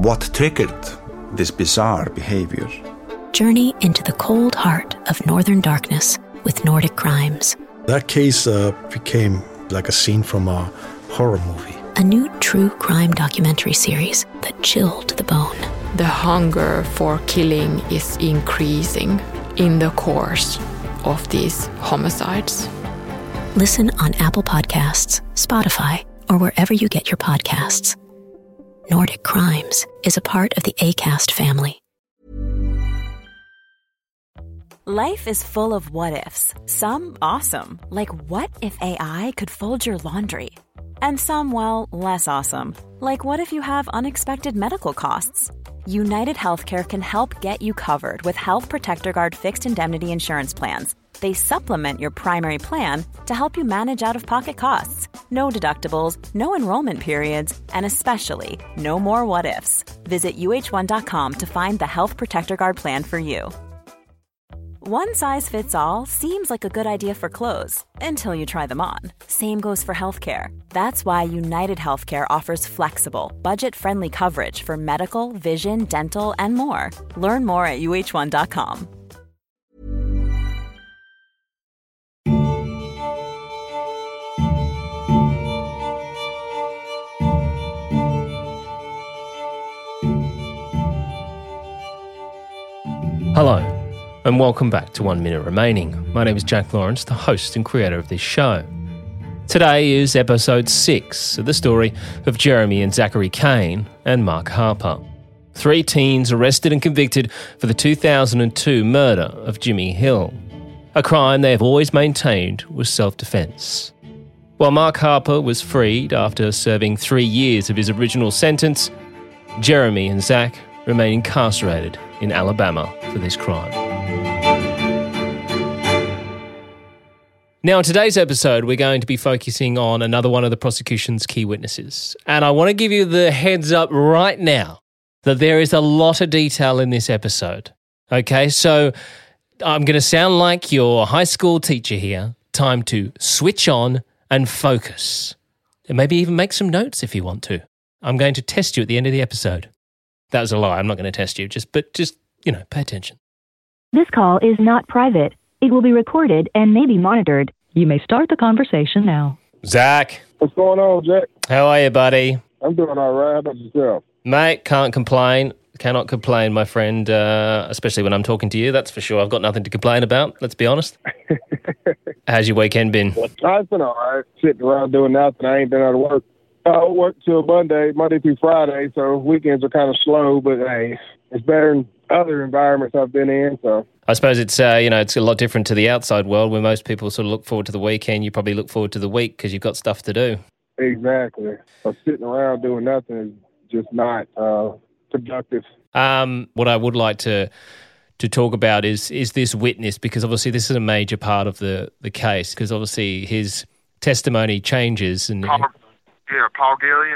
what triggered this bizarre behavior. Journey into the cold heart of Northern Darkness with Nordic Crimes. That case became like a scene from a horror movie. A new true crime documentary series that chilled to the bone. The hunger for killing is increasing in the course of these homicides. Listen on Apple Podcasts, Spotify, or wherever you get your podcasts. Nordic Crimes is a part of the Acast family. Life is full of what-ifs. Some awesome, like what if AI could fold your laundry? And some, well, less awesome, like what if you have unexpected medical costs? United Healthcare can help get you covered with Health Protector Guard fixed indemnity insurance plans. They supplement your primary plan to help you manage out-of-pocket costs. No deductibles, no enrollment periods, and especially no more what-ifs. Visit uh1.com to find the Health Protector Guard plan for you. One size fits all seems like a good idea for clothes until you try them on. Same goes for healthcare. That's why United Healthcare offers flexible, budget-friendly coverage for medical, vision, dental, and more. Learn more at uh1.com. Hello, and welcome back to 1 Minute Remaining. My name is Jack Lawrence, the host and creator of this show. Today is episode 6 of the story of Jeremy and Zachary Kane and Mark Harper. 3 teens arrested and convicted for the 2002 murder of Jimmy Hill, a crime they have always maintained was self-defense. While Mark Harper was freed after serving 3 years of his original sentence, Jeremy and Zach remain incarcerated in Alabama for this crime. Now, in today's episode, we're going to be focusing on another one of the prosecution's key witnesses. And I want to give you the heads up right now that there is a lot of detail in this episode. Okay, so I'm going to sound like your high school teacher here. Time to switch on and focus. And maybe even make some notes if you want to. I'm going to test you at the end of the episode. That was a lie. I'm not going to test you. Just pay attention. This call is not private. It will be recorded and may be monitored. You may start the conversation now. Zach. What's going on, Jack? How are you, buddy? I'm doing all right. How about yourself? Mate, can't complain. Cannot complain, my friend, especially when I'm talking to you. That's for sure. I've got nothing to complain about, let's be honest. How's your weekend been? It's been all right. Sitting around doing nothing. I ain't been out of work. I work till Monday through Friday, so weekends are kind of slow, but hey, it's better than other environments I've been in, so. I suppose it's a lot different to the outside world where most people sort of look forward to the weekend. You probably look forward to the week because you've got stuff to do. Exactly. So sitting around doing nothing is just not productive. What I would like to talk about is this witness, because obviously this is a major part of the case, because obviously his testimony changes. And Paul Gillian.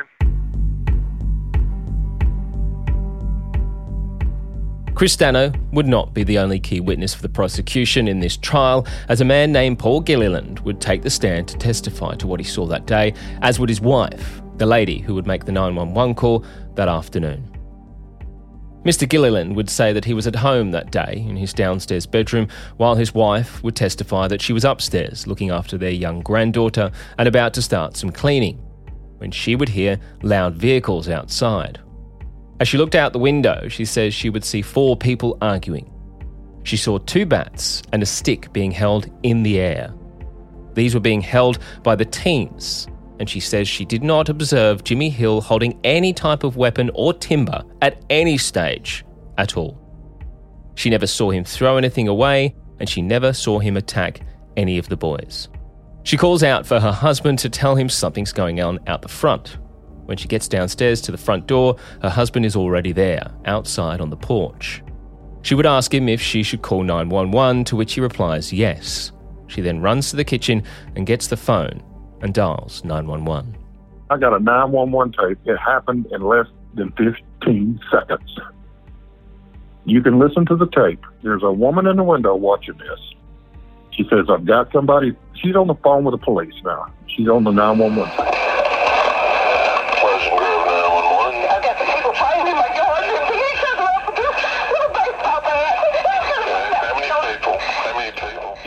Chris Stano would not be the only key witness for the prosecution in this trial, as a man named Paul Gilliland would take the stand to testify to what he saw that day, as would his wife, the lady who would make the 911 call that afternoon. Mr. Gilliland would say that he was at home that day in his downstairs bedroom, while his wife would testify that she was upstairs looking after their young granddaughter and about to start some cleaning, when she would hear loud vehicles outside. As she looked out the window, she says she would see 4 people arguing. She saw 2 bats and a stick being held in the air. These were being held by the teens, and she says she did not observe Jimmy Hill holding any type of weapon or timber at any stage at all. She never saw him throw anything away, and she never saw him attack any of the boys. She calls out for her husband to tell him something's going on out the front. When she gets downstairs to the front door, her husband is already there, outside on the porch. She would ask him if she should call 911, to which he replies yes. She then runs to the kitchen and gets the phone and dials 911. I got a 911 tape. It happened in less than 15 seconds. You can listen to the tape. There's a woman in the window watching this. She says, I've got somebody. She's on the phone with the police now. She's on the 911 tape. I've got the people fighting me, my God!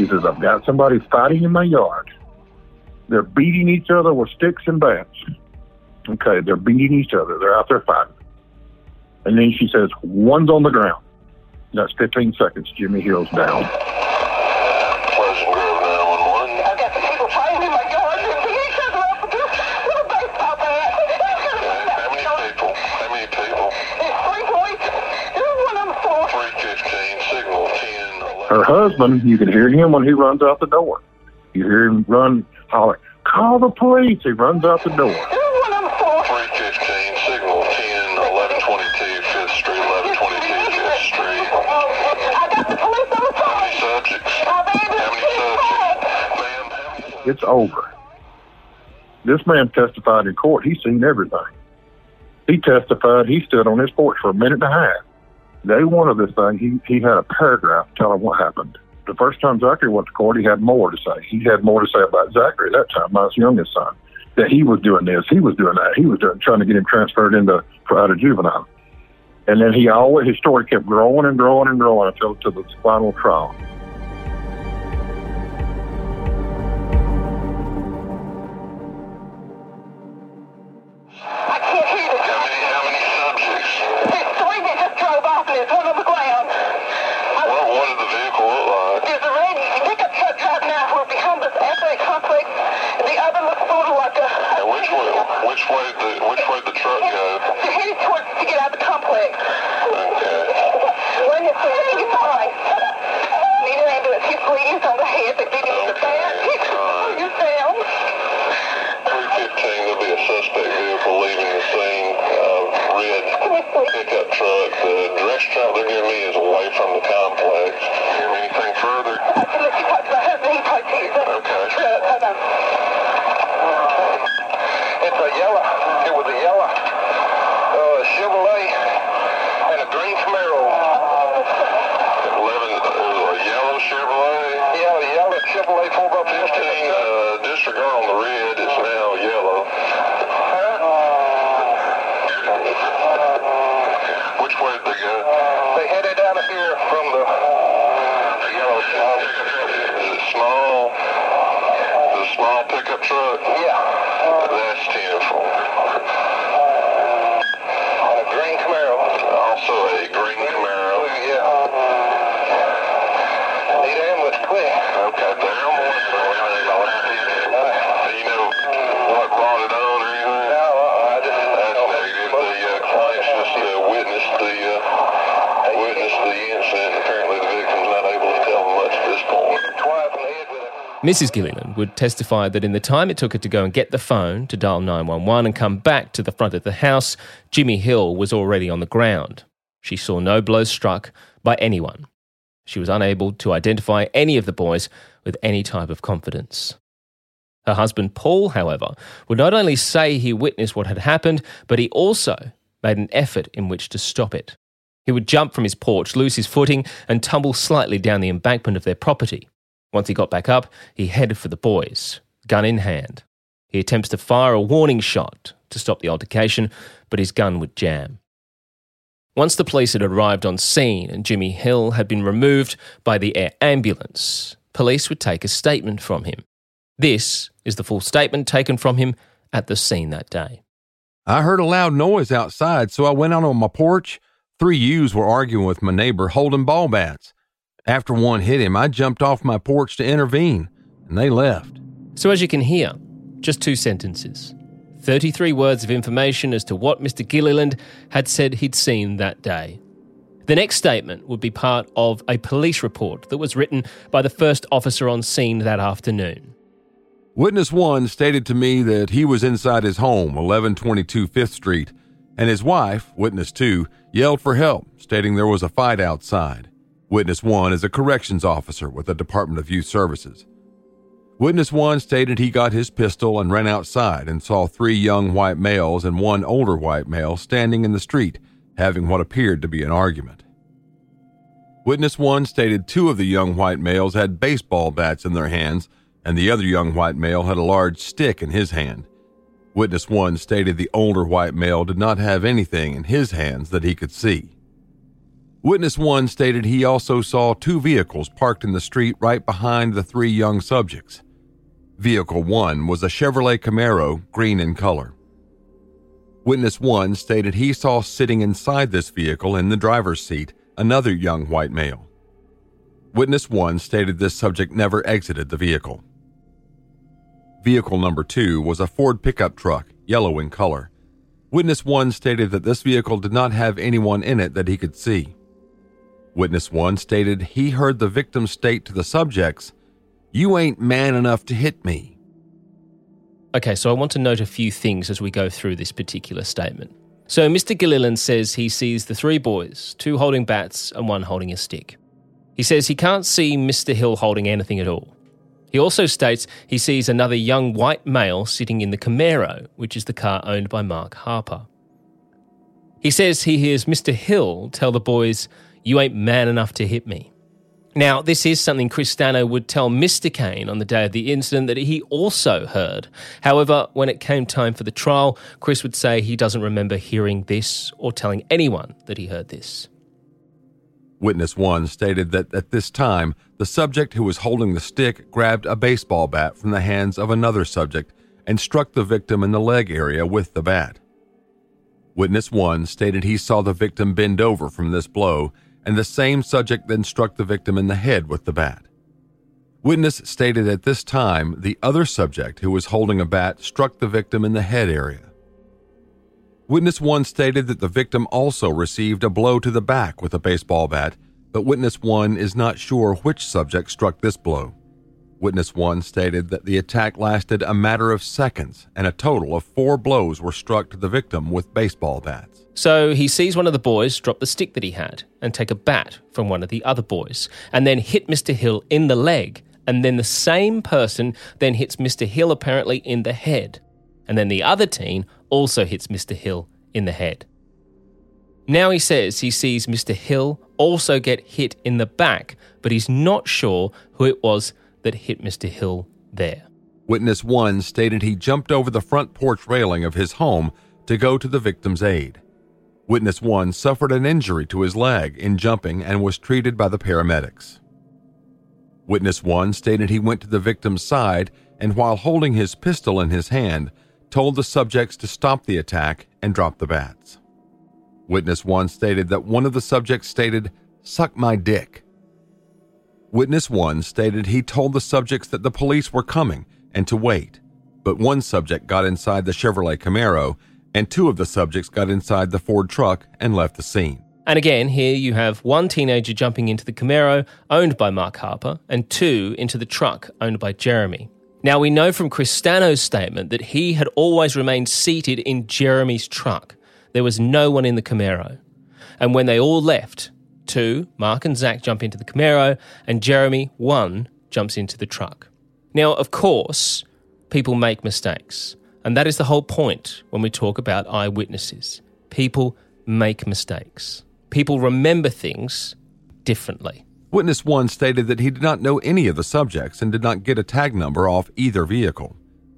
says, I've got somebody fighting in my yard. They're beating each other with sticks and bats. Okay, they're beating each other. They're out there fighting. And then she says, one's on the ground. That's 15 seconds. Jimmy Hill's down. Pleasant Grove 911. I've got some people fighting in my yard. They're beating each other up with a baseball bat. How many people? There's 3 boys. There's one on the floor. 315, signal 10, 11. Her husband, you can hear him when he runs out the door. You hear him run, holler, call the police. He runs out the door. 315, signal 10, 1122, 5th Street, 1122, 5th Street. I got the police on the phone. How many subjects? Ma'am, It's over. This man testified in court. He's seen everything. He testified. He stood on his porch for a minute and a half. Day one of this thing, he had a paragraph telling what happened. The first time Zachary went to court, he had more to say. He had more to say about Zachary at that time, my youngest son, that he was doing this, he was doing that, he was trying to get him transferred out of juvenile. And then his story kept growing and growing and growing until to the final trial. I can't hear you. How many subjects? There's 3 that just drove off and there's one on the ground. What did the vehicle look like? There's a red pickup truck driving out from behind this athletic complex. The other looks sort of like a... Which way did the truck go? They're headed towards to get out of the complex. Okay. One is bleeding his eye. Need an ambulance. He's bleeding on the head. They're bleeding in the back. He's down. 315, there'll be a suspect vehicle leaving the scene. Red pickup truck. The direction they're giving me is away from the complex. Hear anything further? Unless you talk to my husband, he talks to you. Okay. Hold on. It's a yellow. It was a yellow Chevrolet and a green Camaro. 11, a yellow Chevrolet? Yeah, a yellow Chevrolet 4x4. Disregard on the red. It's now yellow. Which way did they go? They headed down here from the yellow truck. Is it small? The small pickup truck? Yeah. That's 10-4. And a green Camaro. Also a green Camaro. Yeah. Need ambulance quick. Okay, they're on the way. Do you know what brought it on or anything? No, that's negative. The clients just witnessed the incident. Apparently the victim's not able to tell them much at this point. Twice in the head with it. Mrs. Gilliland would testify that in the time it took her to go and get the phone to dial 911 and come back to the front of the house, Jimmy Hill was already on the ground. She saw no blows struck by anyone. She was unable to identify any of the boys with any type of confidence. Her husband, Paul, however, would not only say he witnessed what had happened, but he also made an effort in which to stop it. He would jump from his porch, lose his footing, and tumble slightly down the embankment of their property. Once he got back up, he headed for the boys, gun in hand. He attempts to fire a warning shot to stop the altercation, but his gun would jam. Once the police had arrived on scene and Jimmy Hill had been removed by the air ambulance, police would take a statement from him. This is the full statement taken from him at the scene that day. I heard a loud noise outside, so I went out on my porch. 3 youths were arguing with my neighbor holding ball bats. After one hit him, I jumped off my porch to intervene, and they left. So as you can hear, just 2 sentences. 33 words of information as to what Mr. Gilliland had said he'd seen that day. The next statement would be part of a police report that was written by the first officer on scene that afternoon. Witness 1 stated to me that he was inside his home, 1122 5th Street, and his wife, Witness 2, yelled for help, stating there was a fight outside. Witness 1 is a corrections officer with the Department of Youth Services. Witness 1 stated he got his pistol and ran outside and saw 3 young white males and 1 older white male standing in the street, having what appeared to be an argument. Witness 1 stated 2 of the young white males had baseball bats in their hands, and the other young white male had a large stick in his hand. Witness 1 stated the older white male did not have anything in his hands that he could see. Witness 1 stated he also saw 2 vehicles parked in the street right behind the 3 young subjects. Vehicle 1 was a Chevrolet Camaro, green in color. Witness 1 stated he saw sitting inside this vehicle in the driver's seat another young white male. Witness 1 stated this subject never exited the vehicle. Vehicle number 2 was a Ford pickup truck, yellow in color. Witness 1 stated that this vehicle did not have anyone in it that he could see. Witness 1 stated he heard the victim state to the subjects, "You ain't man enough to hit me." Okay, so I want to note a few things as we go through this particular statement. So Mr. Gilliland says he sees the 3 boys, 2 holding bats and 1 holding a stick. He says he can't see Mr. Hill holding anything at all. He also states he sees another young white male sitting in the Camaro, which is the car owned by Mark Harper. He says he hears Mr. Hill tell the boys, "You ain't man enough to hit me." Now, this is something Chris Stano would tell Mr. Kane on the day of the incident that he also heard. However, when it came time for the trial, Chris would say he doesn't remember hearing this or telling anyone that he heard this. Witness 1 stated that at this time, the subject who was holding the stick grabbed a baseball bat from the hands of another subject and struck the victim in the leg area with the bat. Witness 1 stated he saw the victim bend over from this blow, and the same subject then struck the victim in the head with the bat. Witness stated at this time the other subject who was holding a bat struck the victim in the head area. Witness 1 stated that the victim also received a blow to the back with a baseball bat, but Witness 1 is not sure which subject struck this blow. Witness 1 stated that the attack lasted a matter of seconds and a total of 4 blows were struck to the victim with baseball bats. So he sees one of the boys drop the stick that he had and take a bat from one of the other boys and then hit Mr. Hill in the leg, and then the same person then hits Mr. Hill apparently in the head, and then the other teen also hits Mr. Hill in the head. Now he says he sees Mr. Hill also get hit in the back, but he's not sure who it was that hit Mr. Hill there. Witness 1 stated he jumped over the front porch railing of his home to go to the victim's aid. Witness 1 suffered an injury to his leg in jumping and was treated by the paramedics. Witness 1 stated he went to the victim's side and, while holding his pistol in his hand, told the subjects to stop the attack and drop the bats. Witness 1 stated that one of the subjects stated, "Suck my dick." Witness 1 stated he told the subjects that the police were coming and to wait, but one subject got inside the Chevrolet Camaro and 2 of the subjects got inside the Ford truck and left the scene. And again, here you have 1 teenager jumping into the Camaro, owned by Mark Harper, and 2 into the truck, owned by Jeremy. Now, we know from Chris Stano's statement that he had always remained seated in Jeremy's truck. There was no one in the Camaro. And when they all left, 2, Mark and Zach, jump into the Camaro, and Jeremy, 1, jumps into the truck. Now, of course, people make mistakes. And that is the whole point when we talk about eyewitnesses. People make mistakes. People remember things differently. Witness 1 stated that he did not know any of the subjects and did not get a tag number off either vehicle.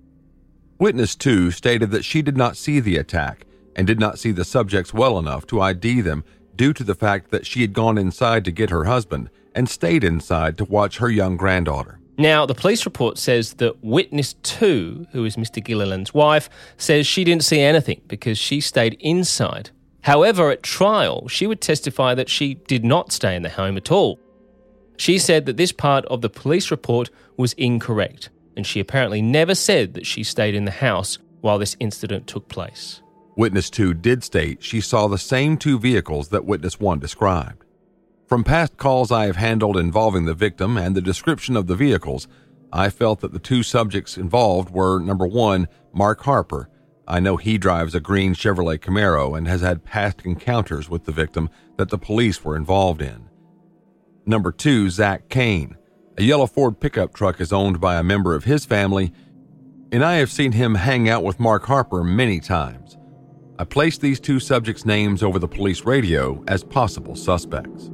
Witness 2 stated that she did not see the attack and did not see the subjects well enough to ID them due to the fact that she had gone inside to get her husband and stayed inside to watch her young granddaughter. Now, the police report says that Witness 2, who is Mr. Gilliland's wife, says she didn't see anything because she stayed inside. However, at trial, she would testify that she did not stay in the home at all. She said that this part of the police report was incorrect, and she apparently never said that she stayed in the house while this incident took place. Witness 2 did state she saw the same 2 vehicles that Witness 1 described. From past calls I have handled involving the victim and the description of the vehicles, I felt that the 2 subjects involved were, number 1, Mark Harper. I know he drives a green Chevrolet Camaro and has had past encounters with the victim that the police were involved in. Number 2, Zach Kane. A yellow Ford pickup truck is owned by a member of his family, and I have seen him hang out with Mark Harper many times. I placed these 2 subjects' names over the police radio as possible suspects.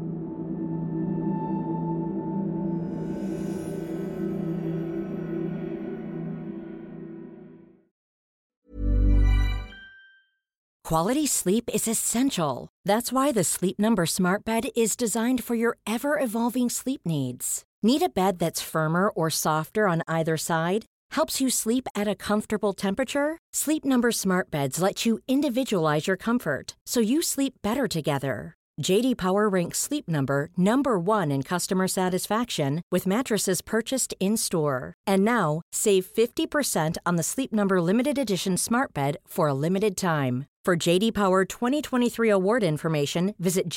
Quality sleep is essential. That's why the Sleep Number Smart Bed is designed for your ever-evolving sleep needs. Need a bed that's firmer or softer on either side? Helps you sleep at a comfortable temperature? Sleep Number Smart Beds let you individualize your comfort, so you sleep better together. J.D. Power ranks Sleep Number number 1 in customer satisfaction with mattresses purchased in-store. And now, save 50% on the Sleep Number Limited Edition Smart Bed for a limited time. For J.D. Power 2023 award information, visit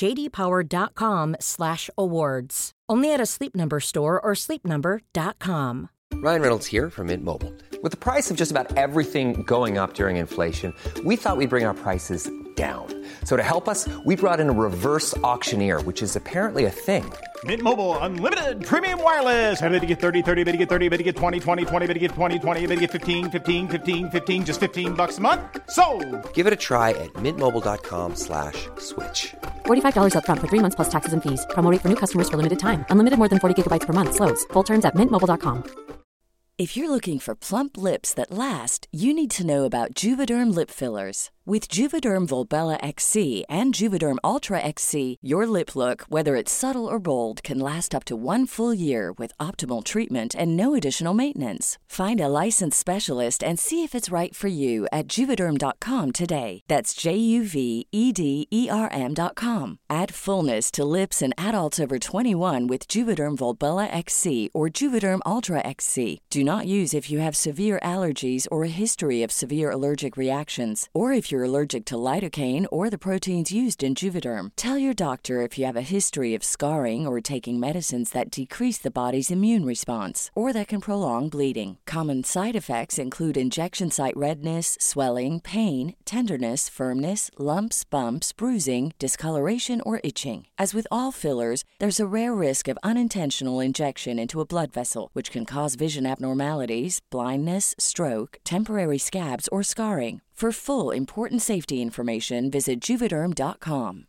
jdpower.com/awards. Only at a Sleep Number store or sleepnumber.com. Ryan Reynolds here from Mint Mobile. With the price of just about everything going up during inflation, we thought we'd bring our prices down. So to help us, we brought in a reverse auctioneer, which is apparently a thing. Mint Mobile Unlimited Premium Wireless. How to get 30, 30, bit to get 30, bit to get 20, 20, 20, bit to get 20, 20, bit to get 15, 15, 15, 15, just $15 a month? Sold! Give it a try at mintmobile.com/switch. $45 up front for 3 months plus taxes and fees. Promo rate for new customers for limited time. Unlimited more than 40 gigabytes per month. Slows full terms at mintmobile.com. If you're looking for plump lips that last, you need to know about Juvederm lip fillers. With Juvederm Volbella XC and Juvederm Ultra XC, your lip look, whether it's subtle or bold, can last up to 1 full year with optimal treatment and no additional maintenance. Find a licensed specialist and see if it's right for you at Juvederm.com today. That's JUVEDERM.com. Add fullness to lips in adults over 21 with Juvederm Volbella XC or Juvederm Ultra XC. Do not use if you have severe allergies or a history of severe allergic reactions, or if you're allergic to lidocaine or the proteins used in Juvederm. Tell your doctor if you have a history of scarring or taking medicines that decrease the body's immune response or that can prolong bleeding. Common side effects include injection site redness, swelling, pain, tenderness, firmness, lumps, bumps, bruising, discoloration, or itching. As with all fillers, there's a rare risk of unintentional injection into a blood vessel, which can cause vision abnormalities, blindness, stroke, temporary scabs, or scarring. For full important safety information, visit Juvederm.com.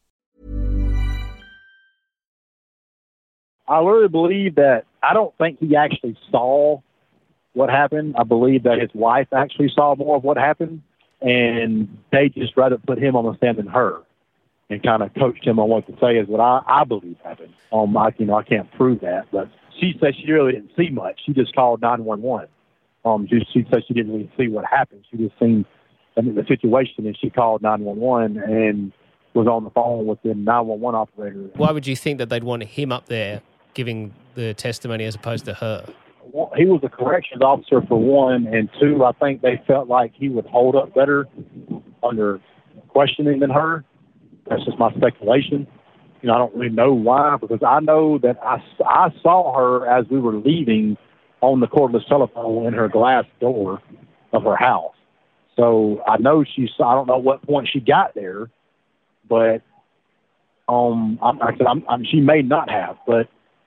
I really believe that I don't think he actually saw what happened. I believe that his wife actually saw more of what happened, and they just rather put him on the stand than her and kind of coached him on what to say is what I believe happened. I can't prove that, but she said she really didn't see much. She just called 911. She said she didn't really see what happened. She just seen the situation, and she called 911 and was on the phone with the 911 operator. Why would you think that they'd want him up there giving the testimony as opposed to her? Well, he was a corrections officer for one, and two, I think they felt like he would hold up better under questioning than her. That's just my speculation. I don't really know why, because I know that I saw her as we were leaving on the cordless telephone in her glass door of her house. So I know she saw. I don't know what point she got there, but she may not have. But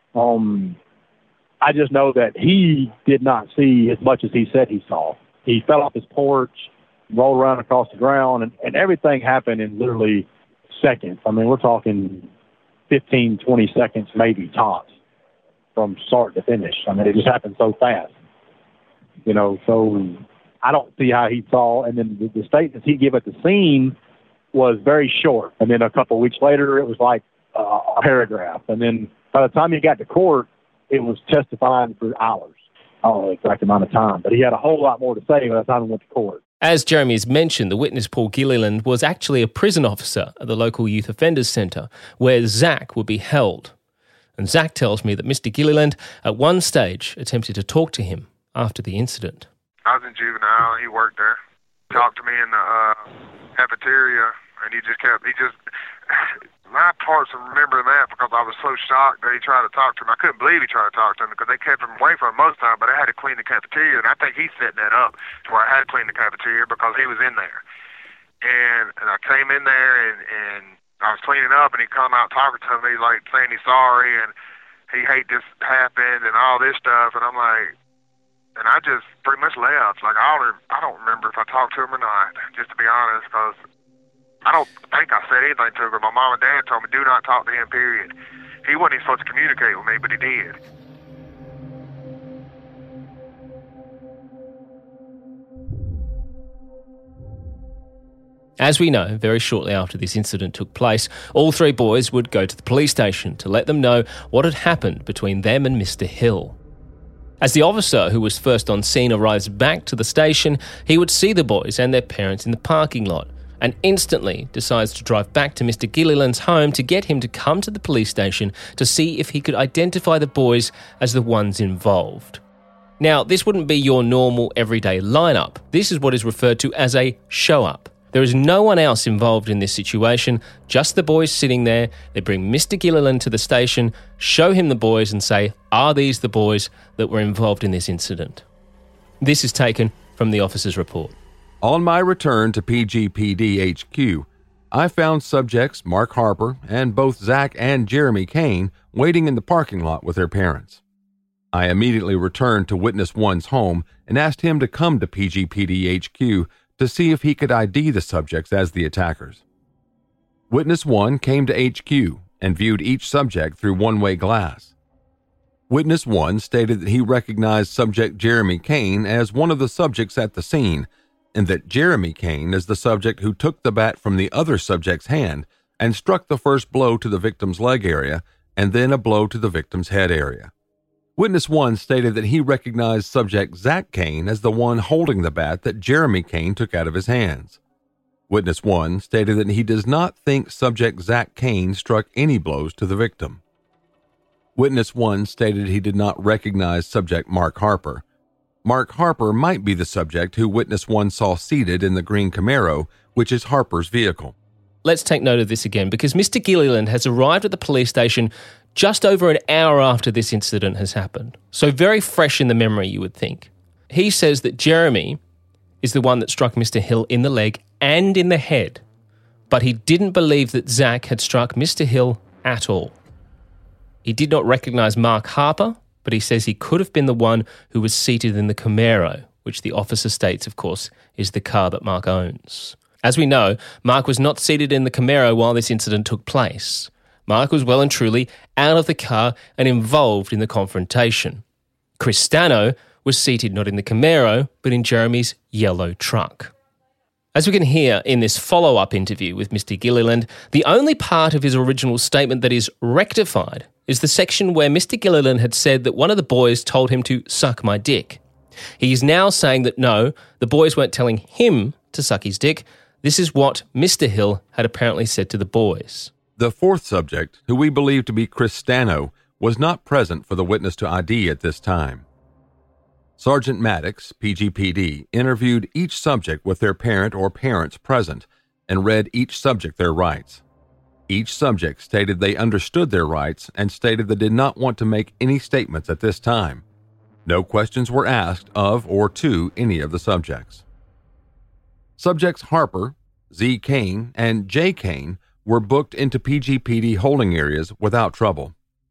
I just know that he did not see as much as he said he saw. He fell off his porch, rolled around across the ground, and everything happened in literally seconds. I mean, we're talking 15, 20 seconds, maybe tops, from start to finish. I mean, it just happened so fast. So I don't see how he saw. And then the statements he gave at the scene was very short. And then a couple of weeks later, it was like a paragraph. And then by the time he got to court, it was testifying for hours. I don't know the exact amount of time, but he had a whole lot more to say by the time he went to court. As Jeremy has mentioned, the witness, Paul Gilliland, was actually a prison officer at the local youth offenders centre where Zach would be held. And Zach tells me that Mr. Gilliland at one stage attempted to talk to him after the incident. I was in juvenile, and he worked there. Talked to me in the cafeteria, and my parts of remembering that because I was so shocked that he tried to talk to him. I couldn't believe he tried to talk to him because they kept him away from him most of the time, but I had to clean the cafeteria, and I think he set that up to where I had to clean the cafeteria because he was in there. And I came in there, and I was cleaning up, and he come out talking to me, like saying he's sorry, and he hate this happened, and all this stuff, and I'm like, and I just pretty much left. Like, I don't remember if I talked to him or not, just to be honest, because I don't think I said anything to him. But my mom and dad told me, do not talk to him, period. He wasn't even supposed to communicate with me, but he did. As we know, very shortly after this incident took place, all three boys would go to the police station to let them know what had happened between them and Mr. Hill. As the officer who was first on scene arrives back to the station, he would see the boys and their parents in the parking lot and instantly decides to drive back to Mr. Gilliland's home to get him to come to the police station to see if he could identify the boys as the ones involved. Now, this wouldn't be your normal everyday lineup. This is what is referred to as a show-up. There is no one else involved in this situation, just the boys sitting there. They bring Mr. Gilliland to the station, show him the boys and say, are these the boys that were involved in this incident? This is taken from the officer's report. On my return to PGPD HQ, I found subjects Mark Harper and both Zach and Jeremy Kane waiting in the parking lot with their parents. I immediately returned to Witness 1's home and asked him to come to PGPD HQ to see if he could ID the subjects as the attackers. Witness 1 came to HQ and viewed each subject through one-way glass. Witness 1 stated that he recognized subject Jeremy Kane as one of the subjects at the scene, and that Jeremy Kane is the subject who took the bat from the other subject's hand and struck the first blow to the victim's leg area and then a blow to the victim's head area. Witness 1 stated that he recognized subject Zach Kane as the one holding the bat that Jeremy Kane took out of his hands. Witness 1 stated that he does not think subject Zach Kane struck any blows to the victim. Witness 1 stated he did not recognize subject Mark Harper. Mark Harper might be the subject who Witness 1 saw seated in the green Camaro, which is Harper's vehicle. Let's take note of this again, because Mr. Gilliland has arrived at the police station just over an hour after this incident has happened. So very fresh in the memory, you would think. He says that Jeremy is the one that struck Mr. Hill in the leg and in the head, but he didn't believe that Zach had struck Mr. Hill at all. He did not recognise Mark Harper, but he says he could have been the one who was seated in the Camaro, which the officer states, of course, is the car that Mark owns. As we know, Mark was not seated in the Camaro while this incident took place. Mark was well and truly out of the car and involved in the confrontation. Chris Stano was seated not in the Camaro, but in Jeremy's yellow truck. As we can hear in this follow-up interview with Mr. Gilliland, the only part of his original statement that is rectified is the section where Mr. Gilliland had said that one of the boys told him to suck my dick. He is now saying that no, the boys weren't telling him to suck his dick. This is what Mr. Hill had apparently said to the boys. The fourth subject, who we believe to be Chris Stano, was not present for the witness to ID at this time. Sergeant Maddox, PGPD, interviewed each subject with their parent or parents present and read each subject their rights. Each subject stated they understood their rights and stated they did not want to make any statements at this time. No questions were asked of or to any of the subjects. Subjects Harper, Z. Kane, and J. Kane were booked into PGPD holding areas without trouble.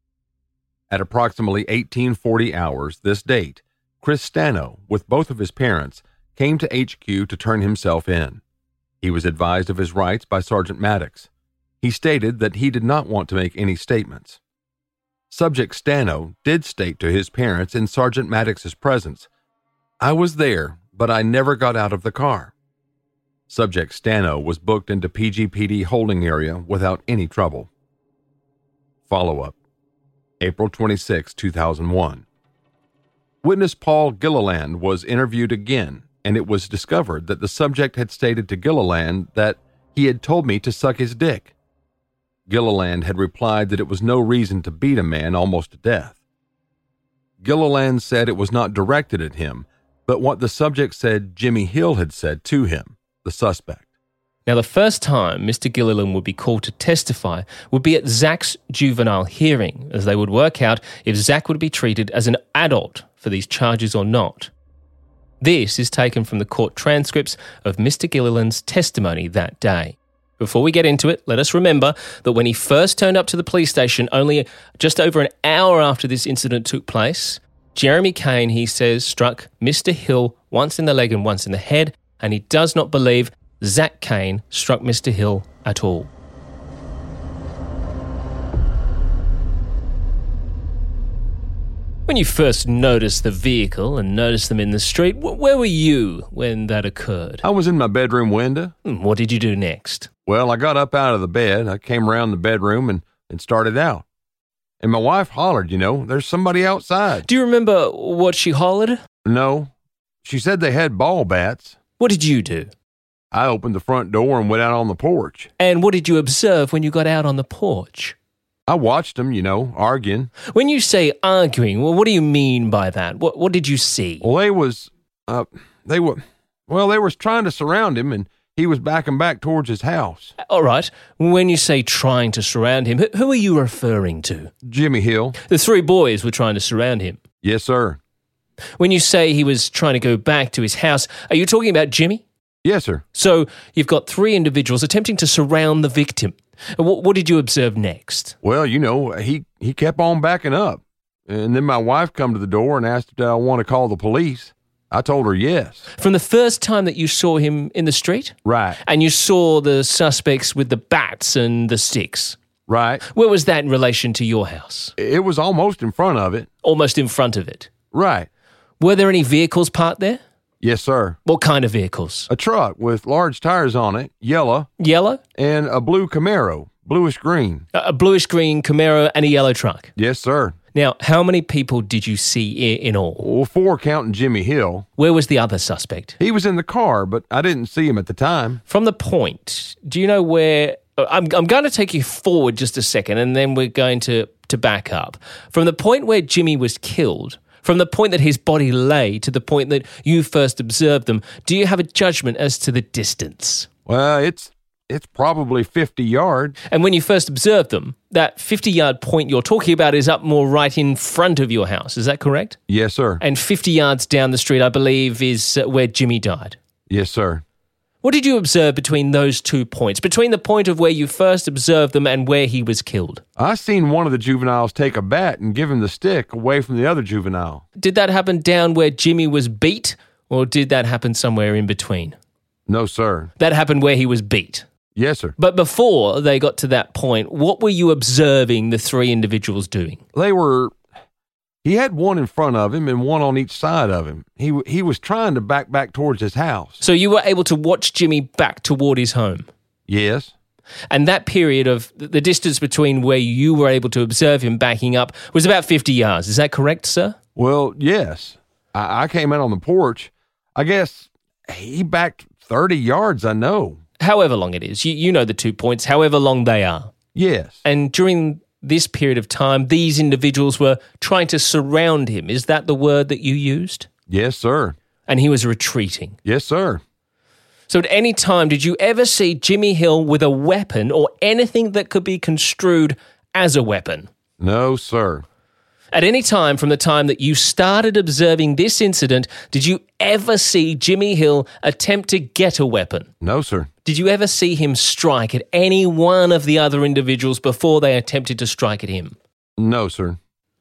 At approximately 1840 hours this date, Chris Stano, with both of his parents, came to HQ to turn himself in. He was advised of his rights by Sergeant Maddox. He stated that he did not want to make any statements. Subject Stano did state to his parents in Sergeant Maddox's presence, "I was there, but I never got out of the car." Subject Stano was booked into PGPD holding area without any trouble. Follow-up. April 26, 2001. Witness Paul Gilliland was interviewed again, and it was discovered that the subject had stated to Gilliland that he had told me to suck his dick. Gilliland had replied that it was no reason to beat a man almost to death. Gilliland said it was not directed at him, but what the subject said Jimmy Hill had said to him, the suspect. Now, the first time Mr. Gilliland would be called to testify would be at Zach's juvenile hearing, as they would work out if Zach would be treated as an adult for these charges or not. This is taken from the court transcripts of Mr. Gilliland's testimony that day. Before we get into it, let us remember that when he first turned up to the police station only just over an hour after this incident took place, Jeremy Kane, he says, struck Mr. Hill once in the leg and once in the head, and he does not believe Zach Kane struck Mr. Hill at all. When you first noticed the vehicle and noticed them in the street, where were you when that occurred? I was in my bedroom window. What did you do next? Well, I got up out of the bed. I came around the bedroom and started out. And my wife hollered, there's somebody outside. Do you remember what she hollered? No. She said they had ball bats. What did you do? I opened the front door and went out on the porch. And what did you observe when you got out on the porch? I watched them, arguing. When you say arguing, well, what do you mean by that? What did you see? Well, they were trying to surround him, and he was backing back towards his house. All right. When you say trying to surround him, who are you referring to? Jimmy Hill. The three boys were trying to surround him. Yes, sir. When you say he was trying to go back to his house, are you talking about Jimmy? Yes, sir. So you've got three individuals attempting to surround the victim. What did you observe next? Well, he kept on backing up. And then my wife come to the door and asked if I want to call the police. I told her yes. From the first time that you saw him in the street? Right. And you saw the suspects with the bats and the sticks? Right. Where was that in relation to your house? It was almost in front of it. Almost in front of it? Right. Were there any vehicles parked there? Yes, sir. What kind of vehicles? A truck with large tires on it, yellow. Yellow? And a blue Camaro, bluish-green. A bluish-green Camaro and a yellow truck? Yes, sir. Now, how many people did you see in all? Well, 4 counting Jimmy Hill. Where was the other suspect? He was in the car, but I didn't see him at the time. From the point, do you know where... I'm going to take you forward just a second, and then we're going to back up. From the point where Jimmy was killed... From the point that his body lay to the point that you first observed them, do you have a judgment as to the distance? Well, it's probably 50 yards. And when you first observed them, that 50-yard point you're talking about is up more right in front of your house. Is that correct? Yes, sir. And 50 yards down the street, I believe, is where Jimmy died. Yes, sir. What did you observe between those 2 points, between the point of where you first observed them and where he was killed? I seen one of the juveniles take a bat and give him the stick away from the other juvenile. Did that happen down where Jimmy was beat, or did that happen somewhere in between? No, sir. That happened where he was beat? Yes, sir. But before they got to that point, what were you observing the 3 individuals doing? He had one in front of him and one on each side of him. He was trying to back towards his house. So you were able to watch Jimmy back toward his home? Yes. And that period of the distance between where you were able to observe him backing up was about 50 yards. Is that correct, sir? Well, yes. I came in on the porch. I guess he backed 30 yards, I know. However long it is. You know the 2 points, however long they are. Yes. And during this period of time, these individuals were trying to surround him. Is that the word that you used? Yes, sir. And he was retreating? Yes, sir. So at any time, did you ever see Jimmy Hill with a weapon or anything that could be construed as a weapon? No, sir. At any time from the time that you started observing this incident, did you ever see Jimmy Hill attempt to get a weapon? No, sir. Did you ever see him strike at any one of the other individuals before they attempted to strike at him? No, sir.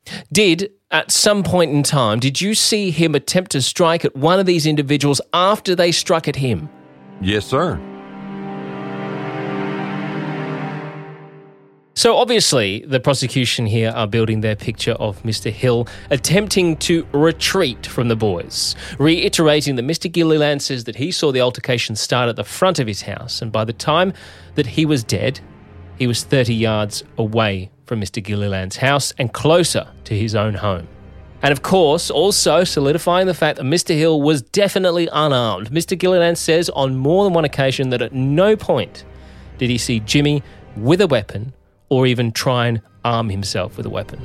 At some point in time, did you see him attempt to strike at one of these individuals after they struck at him? Yes, sir. So obviously, the prosecution here are building their picture of Mr. Hill attempting to retreat from the boys, reiterating that Mr. Gilliland says that he saw the altercation start at the front of his house, and by the time that he was dead, he was 30 yards away from Mr. Gilliland's house and closer to his own home. And of course, also solidifying the fact that Mr. Hill was definitely unarmed. Mr. Gilliland says on more than one occasion that at no point did he see Jimmy with a weapon or even try and arm himself with a weapon.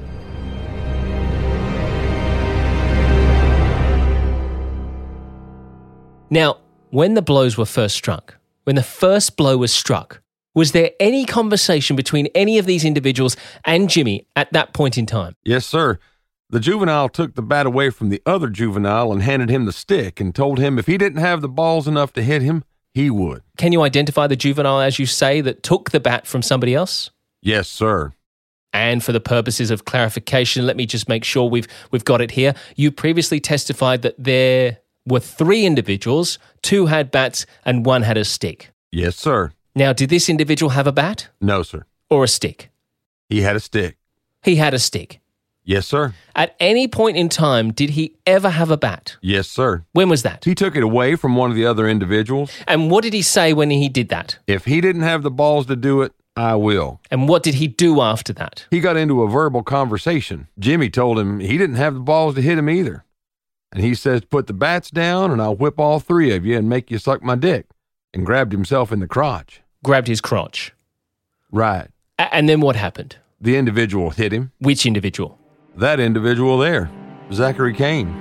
Now, when the blows were first struck, when the first blow was struck, was there any conversation between any of these individuals and Jimmy at that point in time? Yes, sir. The juvenile took the bat away from the other juvenile and handed him the stick and told him if he didn't have the balls enough to hit him, he would. Can you identify the juvenile, as you say, that took the bat from somebody else? Yes, sir. And for the purposes of clarification, let me just make sure we've got it here. You previously testified that there were 3 individuals, 2 had bats and 1 had a stick. Yes, sir. Now, did this individual have a bat? No, sir. Or a stick? He had a stick. He had a stick. Yes, sir. At any point in time, did he ever have a bat? Yes, sir. When was that? He took it away from one of the other individuals. And what did he say when he did that? If he didn't have the balls to do it, I will. And what did he do after that? He got into a verbal conversation. Jimmy told him he didn't have the balls to hit him either. And he says, put the bats down and I'll whip all three of you and make you suck my dick. And grabbed himself in the crotch. Grabbed his crotch. Right. And then what happened? The individual hit him. Which individual? That individual there, Zachary Kane.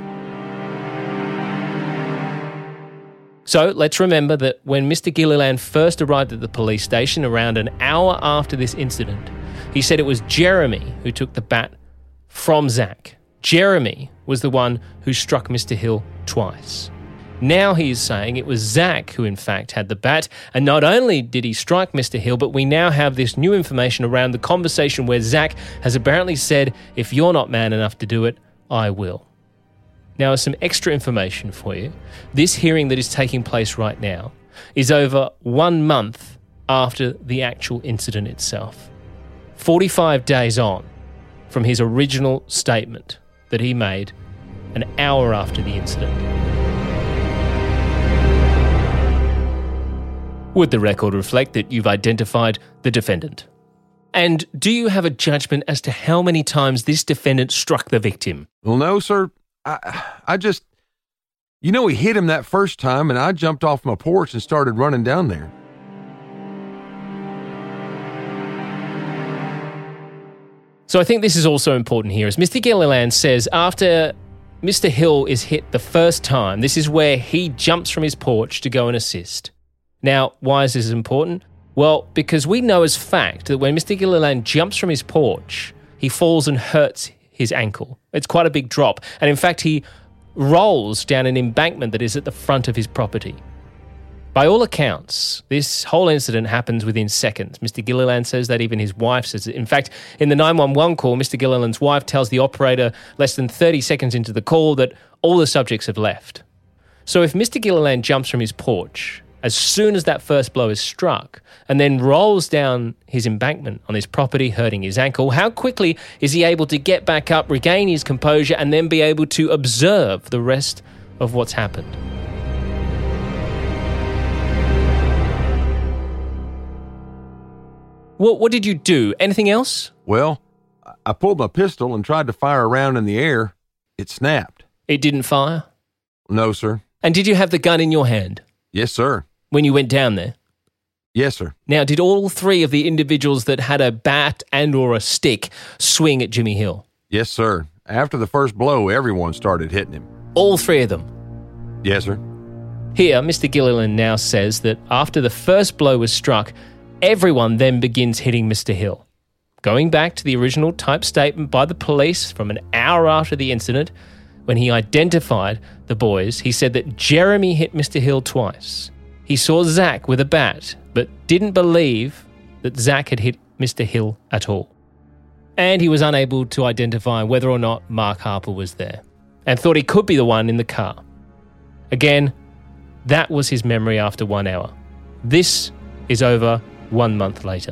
So let's remember that when Mr. Gilliland first arrived at the police station around an hour after this incident, he said it was Jeremy who took the bat from Zach. Jeremy was the one who struck Mr. Hill twice. Now he is saying it was Zach who in fact had the bat, and not only did he strike Mr. Hill, but we now have this new information around the conversation where Zach has apparently said, if you're not man enough to do it, I will. Now, some extra information for you. This hearing that is taking place right now is over 1 month after the actual incident itself. 45 days on from his original statement that he made an hour after the incident. Would the record reflect that you've identified the defendant? And do you have a judgment as to how many times this defendant struck the victim? Well, no, sir. I just, he hit him that first time and I jumped off my porch and started running down there. So I think this is also important here. As Mr. Gilliland says, after Mr. Hill is hit the first time, this is where he jumps from his porch to go and assist. Now, why is this important? Well, because we know as fact that when Mr. Gilliland jumps from his porch, he falls and hurts his ankle. It's quite a big drop. And in fact, he rolls down an embankment that is at the front of his property. By all accounts, this whole incident happens within seconds. Mr. Gilliland says that, even his wife says it. In fact, in the 911 call, Mr. Gilliland's wife tells the operator less than 30 seconds into the call that all the subjects have left. So if Mr. Gilliland jumps from his porch as soon as that first blow is struck and then rolls down his embankment on his property, hurting his ankle, how quickly is he able to get back up, regain his composure, and then be able to observe the rest of what's happened? What did you do? Anything else? Well, I pulled my pistol and tried to fire a round in the air. It snapped. It didn't fire? No, sir. And did you have the gun in your hand? Yes, sir. When you went down there? Yes, sir. Now, did all three of the individuals that had a bat and or a stick swing at Jimmy Hill? Yes, sir. After the first blow, everyone started hitting him. All three of them? Yes, sir. Here, Mr. Gilliland now says that after the first blow was struck, everyone then begins hitting Mr. Hill. Going back to the original type statement by the police from an hour after the incident, when he identified the boys, he said that Jeremy hit Mr. Hill twice. He saw Zach with a bat, but didn't believe that Zach had hit Mr. Hill at all. And he was unable to identify whether or not Mark Harper was there, and thought he could be the one in the car. Again, that was his memory after 1 hour. This is over 1 month later.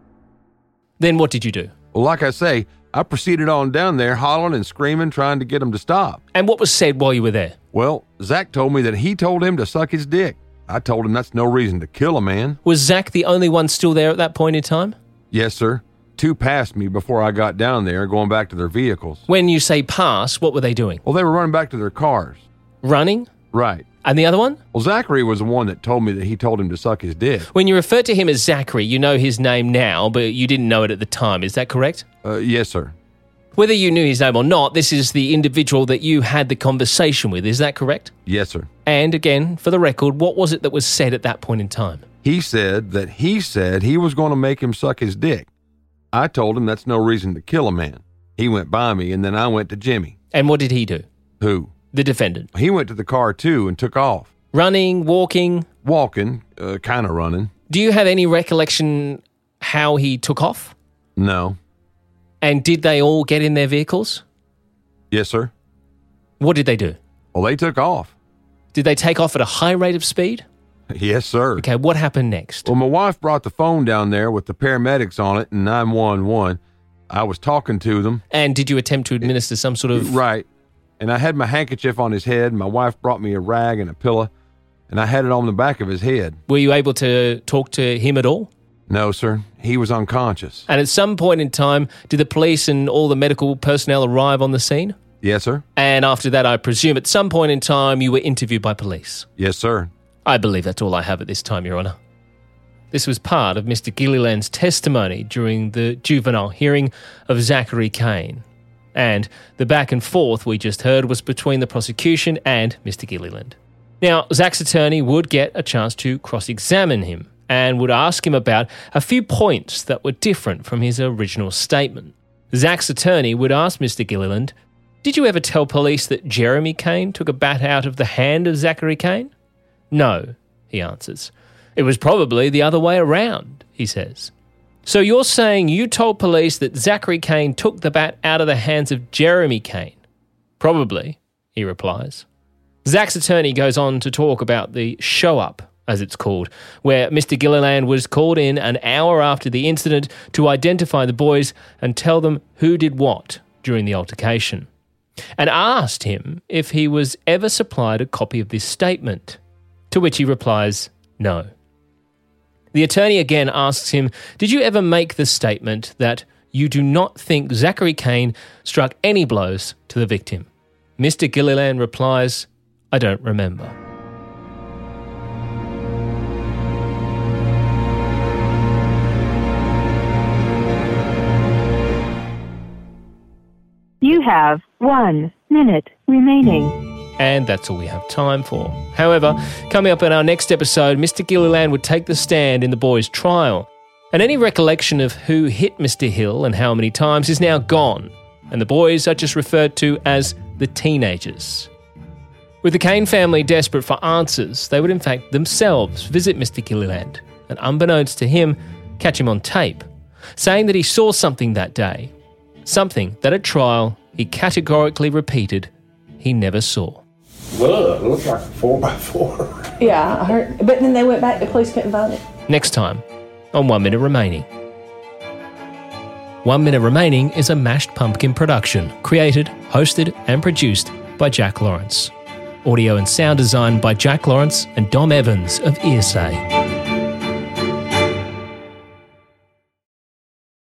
Then what did you do? Well, like I say, I proceeded on down there hollering and screaming, trying to get him to stop. And what was said while you were there? Well, Zach told me that he told him to suck his dick. I told him that's no reason to kill a man. Was Zach the only one still there at that point in time? Yes, sir. 2 passed me before I got down there, going back to their vehicles. When you say pass, what were they doing? Well, they were running back to their cars. Running? Right. And the other one? Well, Zachary was the one that told me that he told him to suck his dick. When you refer to him as Zachary, you know his name now, but you didn't know it at the time. Is that correct? Yes, sir. Whether you knew his name or not, this is the individual that you had the conversation with. Is that correct? Yes, sir. And again, for the record, what was it that was said at that point in time? He said that he was going to make him suck his dick. I told him that's no reason to kill a man. He went by me, and then I went to Jimmy. And what did he do? Who? The defendant. He went to the car, too, and took off. Running, walking? Walking, kind of running. Do you have any recollection how he took off? No. And did they all get in their vehicles? Yes, sir. What did they do? Well, they took off. Did they take off at a high rate of speed? Yes, sir. Okay, what happened next? Well, my wife brought the phone down there with the paramedics on it and 911. I was talking to them. And did you attempt to administer some sort of... Right. And I had my handkerchief on his head. My wife brought me a rag and a pillow, and I had it on the back of his head. Were you able to talk to him at all? No, sir. He was unconscious. And at some point in time, did the police and all the medical personnel arrive on the scene? Yes, sir. And after that, I presume at some point in time, you were interviewed by police? Yes, sir. I believe that's all I have at this time, Your Honour. This was part of Mr. Gilliland's testimony during the juvenile hearing of Zachary Kane. And the back and forth we just heard was between the prosecution and Mr. Gilliland. Now, Zach's attorney would get a chance to cross-examine him and would ask him about a few points that were different from his original statement. Zach's attorney would ask Mr. Gilliland, "Did you ever tell police that Jeremy Kane took a bat out of the hand of Zachary Kane?" "No," he answers. "It was probably the other way around," he says. "So you're saying you told police that Zachary Kane took the bat out of the hands of Jeremy Kane?" "Probably," he replies. Zach's attorney goes on to talk about the show-up, as it's called, where Mr. Gilliland was called in an hour after the incident to identify the boys and tell them who did what during the altercation, and asked him if he was ever supplied a copy of this statement, to which he replies, no. The attorney again asks him, "Did you ever make the statement that you do not think Zachary Kane struck any blows to the victim?" Mr. Gilliland replies, "I don't remember." You have 1 minute remaining. And that's all we have time for. However, coming up in our next episode, Mr. Gilliland would take the stand in the boys' trial. And any recollection of who hit Mr. Hill and how many times is now gone. And the boys are just referred to as the teenagers. With the Kane family desperate for answers, they would in fact themselves visit Mr. Gilliland and, unbeknownst to him, catch him on tape, saying that he saw something that day. Something that at trial he categorically repeated he never saw. Well, it looks like a 4x4. Yeah, I heard. But then they went back, the police couldn't find it. Next time on 1 Minute Remaining. 1 Minute Remaining is a Mashed Pumpkin production, created, hosted and produced by Jack Lawrence. Audio and sound design by Jack Lawrence and Dom Evans of Earsay.